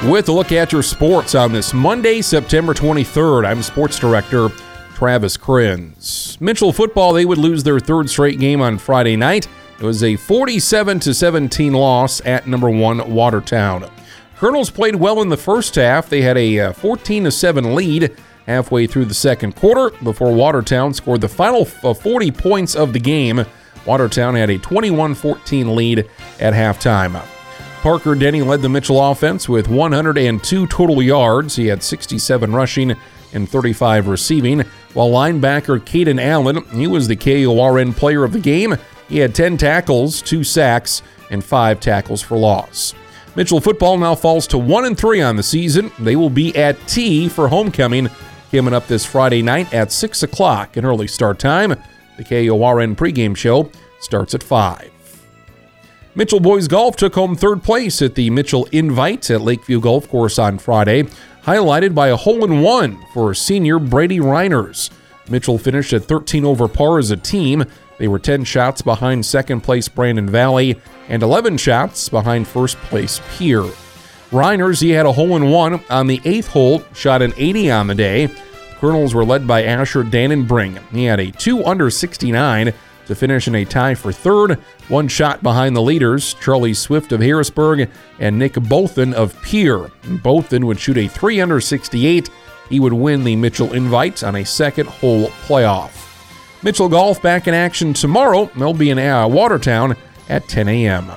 with a look at your sports on this Monday, September 23rd. I'm Sports Director Travis Krenz. Mitchell football, they would lose their third straight game on Friday night. It was a 47-17 loss at number 1 Watertown. Colonels played well in the first half. They had a 14-7 lead halfway through the second quarter before Watertown scored the final 40 points of the game. Watertown had a 21-14 lead at halftime. Parker Denny led the Mitchell offense with 102 total yards. He had 67 rushing and 35 receiving, while linebacker Caden Allen, he was the KORN player of the game. He had 10 tackles, 2 sacks, and 5 tackles for loss. Mitchell football now falls to 1-3 on the season. They will be at T for homecoming coming up this Friday night at 6 o'clock, an early start time. The KORN pregame show starts at 5. Mitchell Boys Golf took home third place at the Mitchell Invite at Lakeview Golf Course on Friday, highlighted by a hole-in-one for senior Brady Reiners. Mitchell finished at 13 over par as a team. They were 10 shots behind second place Brandon Valley and 11 shots behind first place Pierre. Reiners, he had a hole-in-one on the 8th hole, shot an 80 on the day. Colonels were led by Asher Dannenbring. He had a 2 under 69 to finish in a tie for third, 1 shot behind the leaders, Charlie Swift of Harrisburg and Nick Bothan of Pierre. Bothan would shoot a 3 under 68. He would win the Mitchell Invite on a second hole playoff. Mitchell Golf back in action tomorrow. They'll be in Watertown at 10 a.m.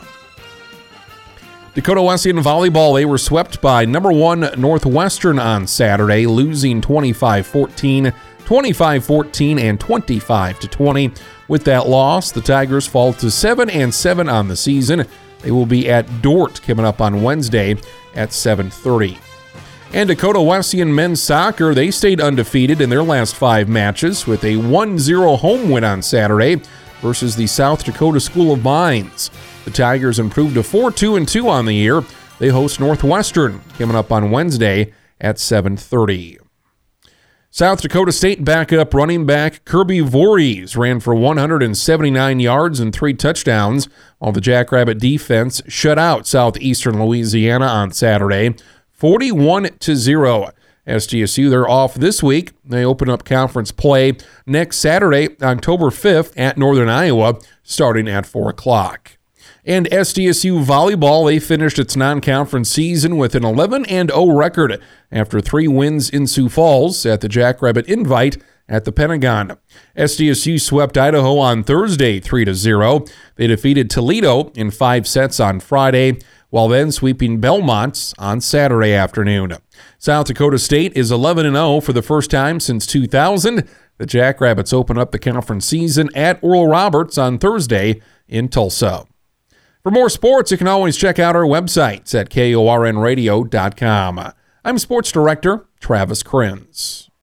Dakota Wesleyan volleyball, they were swept by number 1 Northwestern on Saturday, losing 25-14, 25-14, and 25-20. With that loss, the Tigers fall to 7-7 on the season. They will be at Dordt coming up on Wednesday at 7:30. And Dakota Wesleyan men's soccer, they stayed undefeated in their last 5 matches with a 1-0 home win on Saturday versus the South Dakota School of Mines. The Tigers improved to 4-2-2 on the year. They host Northwestern coming up on Wednesday at 7:30. South Dakota State backup running back Kirby Voorhees ran for 179 yards and 3 touchdowns, while the Jackrabbit defense shut out Southeastern Louisiana on Saturday, 41-0. SDSU, they're off this week. They open up conference play next Saturday, October 5th at Northern Iowa, starting at 4 o'clock. And SDSU volleyball, they finished its non-conference season with an 11-0 record after 3 wins in Sioux Falls at the Jackrabbit Invite at the Pentagon. SDSU swept Idaho on Thursday 3-0. They defeated Toledo in 5 sets on Friday, while then sweeping Belmont on Saturday afternoon. South Dakota State is 11-0 for the first time since 2000. The Jackrabbits open up the conference season at Oral Roberts on Thursday in Tulsa. For more sports, you can always check out our websites at KORNradio.com. I'm Sports Director Travis Krenz.